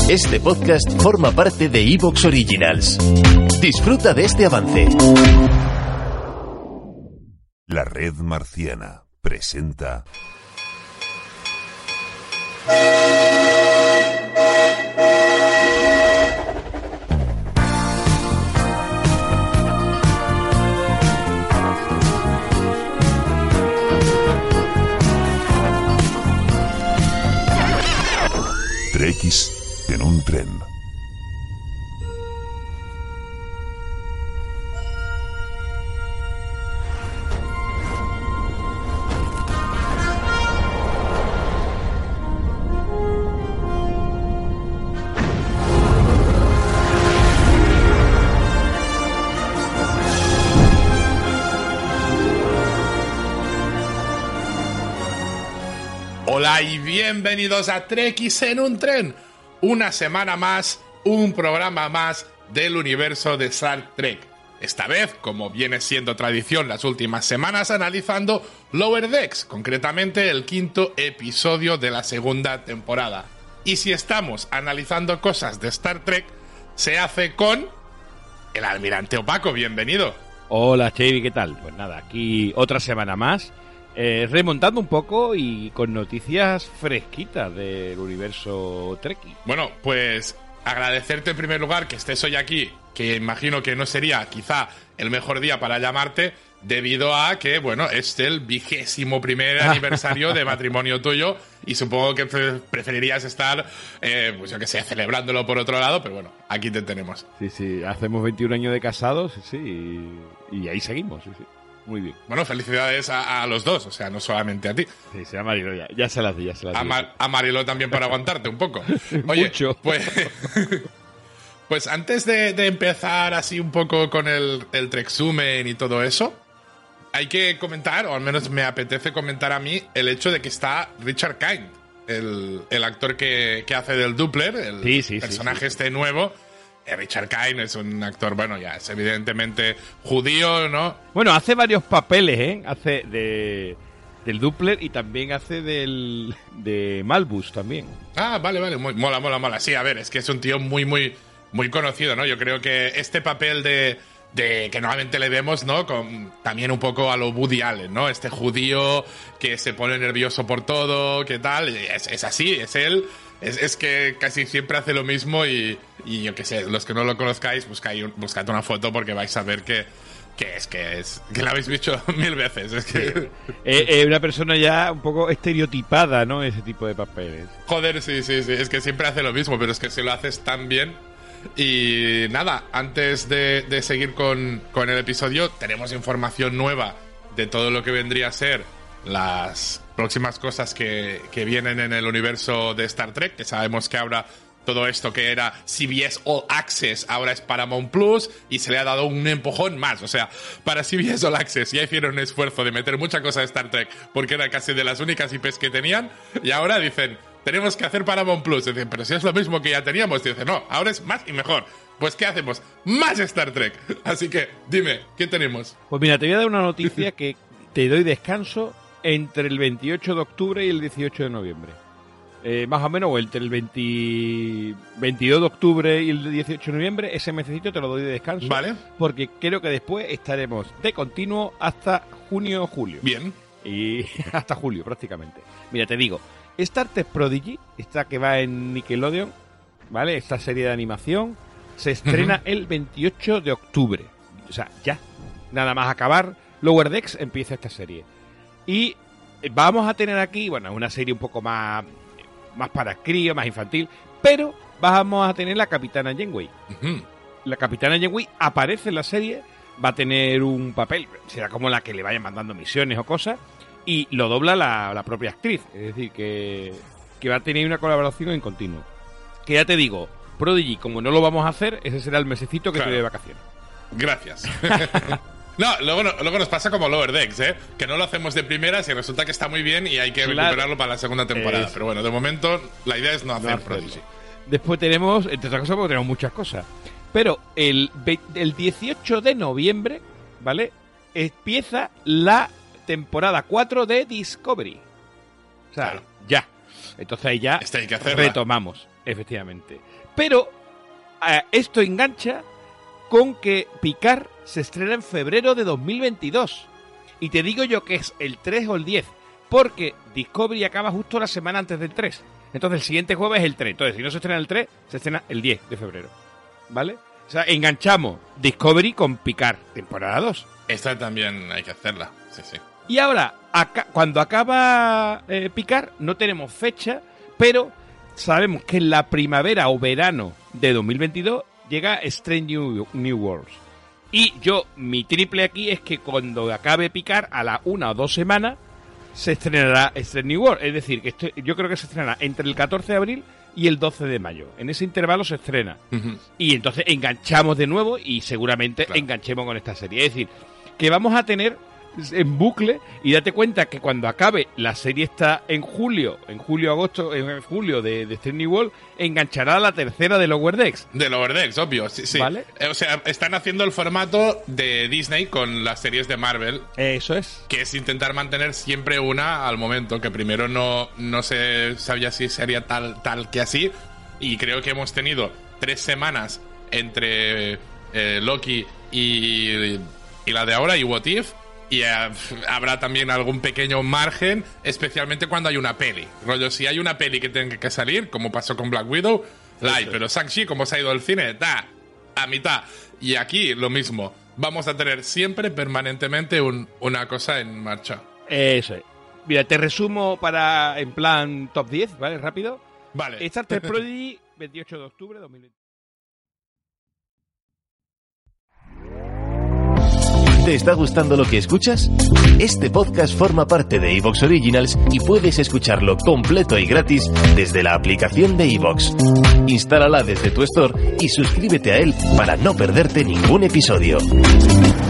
Este podcast forma parte de Evox Originals. Disfruta de este avance. La Red Marciana presenta... Trekkies en un tren. Hola y bienvenidos a Trekkies en un tren. Una semana más, un programa más del universo de Star Trek. Esta vez, como viene siendo tradición las últimas semanas, analizando Lower Decks, concretamente el 5º episodio de la segunda temporada. Y si estamos analizando cosas de Star Trek, se hace con el Almirante Opaco. Bienvenido. Hola, Chevy, ¿qué tal? Pues nada, aquí otra semana más. Remontando un poco y con noticias fresquitas del universo Trekkie. Bueno, pues agradecerte en primer lugar que estés hoy aquí, que imagino que no sería quizá el mejor día para llamarte, debido a que, bueno, es el 21º aniversario de matrimonio tuyo y supongo que preferirías estar, pues yo que sé, celebrándolo por otro lado, pero bueno, aquí te tenemos. Sí, hacemos 21 años de casados, sí, y ahí seguimos, sí. Muy bien. Bueno, felicidades a los dos, o sea, no solamente a ti. Sí, a Marilo ya se las di. A Marilo también por aguantarte un poco. Oye, mucho. Pues antes de empezar así un poco con el Treksumen y todo eso, hay que comentar, o al menos me apetece comentar a mí, el hecho de que está Richard Kind, el actor que hace del Doppler, el personaje este nuevo. Richard Kind es un actor, bueno, ya es evidentemente judío, ¿no? Bueno, hace varios papeles, ¿eh? Hace del Doppler y también hace de Malbus también. Ah, vale, mola. Sí, a ver, es que es un tío muy conocido, ¿no? Yo creo que este papel de que normalmente le vemos, ¿no? También un poco a lo Woody Allen, ¿no? Este judío que se pone nervioso por todo, ¿qué tal? Es así, es él. Es que casi siempre hace lo mismo y yo qué sé, los que no lo conozcáis, buscad una foto porque vais a ver que lo habéis visto 1000 veces. Es que una persona ya un poco estereotipada, ¿no? Ese tipo de papeles. Joder, sí, es que siempre hace lo mismo, pero es que si lo haces tan bien. Y nada, antes de seguir con el episodio, tenemos información nueva de todo lo que vendría a ser las próximas cosas que vienen en el universo de Star Trek, que sabemos que ahora todo esto que era CBS All Access ahora es Paramount Plus y se le ha dado un empujón más. O sea, para CBS All Access ya hicieron un esfuerzo de meter mucha cosa de Star Trek porque era casi de las únicas IPs que tenían y ahora dicen, tenemos que hacer Paramount Plus. Dicen, pero si es lo mismo que ya teníamos. Y dicen, no, ahora es más y mejor. Pues ¿qué hacemos? Más Star Trek. Así que dime, ¿qué tenemos? Pues mira, te voy a dar una noticia que te doy descanso entre el 28 de octubre y el 18 de noviembre. Más o menos, o entre el 22 de octubre y el 18 de noviembre, ese mesecito te lo doy de descanso. Vale. Porque creo que después estaremos de continuo hasta junio o julio. Bien. Y hasta julio, prácticamente. Mira, te digo, Star Trek Prodigy, esta que va en Nickelodeon, ¿vale? Esta serie de animación, se estrena el 28 de octubre. O sea, ya. Nada más acabar Lower Decks, empieza esta serie. Y vamos a tener aquí, bueno, una serie un poco más para crío, más infantil, pero vamos a tener la Capitana Janeway. La Capitana Janeway aparece en la serie, va a tener un papel, será como la que le vayan mandando misiones o cosas, y lo dobla la propia actriz, es decir, que va a tener una colaboración en continuo. Que ya te digo, Prodigy, como no lo vamos a hacer, ese será el mesecito que estoy de vacaciones. Gracias. No, luego nos pasa como Lower Decks, que no lo hacemos de primeras y resulta que está muy bien y hay que recuperarlo para la segunda temporada. Pero bueno, de momento la idea es no hacer Prodigy. Después tenemos, entre otras cosas, porque tenemos muchas cosas. Pero el 18 de noviembre, ¿vale? Empieza la temporada 4 de Discovery. O sea, claro, ya. Entonces ahí ya hay que retomamos. Efectivamente. Pero esto engancha con que Picard se estrena en febrero de 2022. Y te digo yo que es el 3 o el 10, porque Discovery acaba justo la semana antes del 3. Entonces el siguiente jueves es el 3. Entonces si no se estrena el 3, se estrena el 10 de febrero. ¿Vale? O sea, enganchamos Discovery con Picard, temporada 2. Esta también hay que hacerla, sí. Y ahora, cuando acaba Picard, no tenemos fecha, pero sabemos que en la primavera o verano de 2022 llega Strange New Worlds. Y mi triple aquí es que cuando acabe Picard, a la 1 o 2 semanas, se estrenará Strange New Worlds. Es decir, que yo creo que se estrenará entre el 14 de abril y el 12 de mayo. En ese intervalo se estrena. Uh-huh. Y entonces enganchamos de nuevo y seguramente enganchemos con esta serie. Es decir, que vamos a tener en bucle, y date cuenta que cuando acabe la serie está en julio, de Strange New World, enganchará la tercera de Lower Decks. De Lower Decks, obvio, sí. ¿Vale? O sea, están haciendo el formato de Disney con las series de Marvel. Eso es. Que es intentar mantener siempre una al momento, que primero no se sabía si sería tal que así, y creo que hemos tenido 3 semanas entre Loki y la de ahora, y What If. Y habrá también algún pequeño margen, especialmente cuando hay una peli. Rollo, si hay una peli que tenga que salir, como pasó con Black Widow, la hay. Pero Shang-Chi, como se ha ido al cine, está a mitad. Y aquí lo mismo. Vamos a tener siempre, permanentemente, una cosa en marcha. Eso es. Mira, te resumo en plan top 10, ¿vale? Rápido. Vale. Star Trek Prodigy, 28 de octubre de 2020. ¿Te está gustando lo que escuchas? Este podcast forma parte de Evox Originals y puedes escucharlo completo y gratis desde la aplicación de Evox. Instálala desde tu store y suscríbete a él para no perderte ningún episodio.